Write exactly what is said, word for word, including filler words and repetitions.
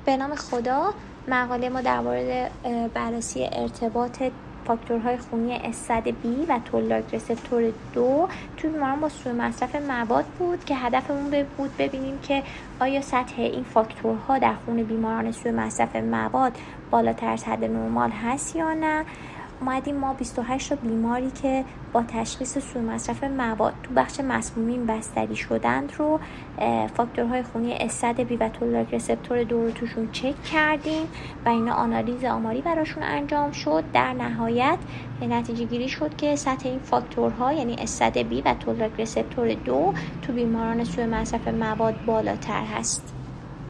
به نام خدا، مقاله ما در مورد بررسی ارتباط فاکتورهای خونی اس صد بی و تولارک رسپتور دو توی بیماران با سوء مصرف مواد بود که هدفمون بود ببینیم که آیا سطح این فاکتورها در خون بیماران سوء مصرف مواد بالاتر از حد نرمال هست یا نه. اومدیم ما بیست و هشت تا بیماری که با تشخیص سوء مصرف مواد تو بخش مسمومین بستری شدند رو فاکتورهای خونی اس صد بی و تولارک رسپتور دو رو توشون چک کردیم و اینا آنالیز آماری براشون انجام شد. در نهایت نتیجه گیری شد که سطح این فاکتورها یعنی اس صد بی و تولارک رسپتور دو تو بیماران سوء مصرف مواد بالاتر هست.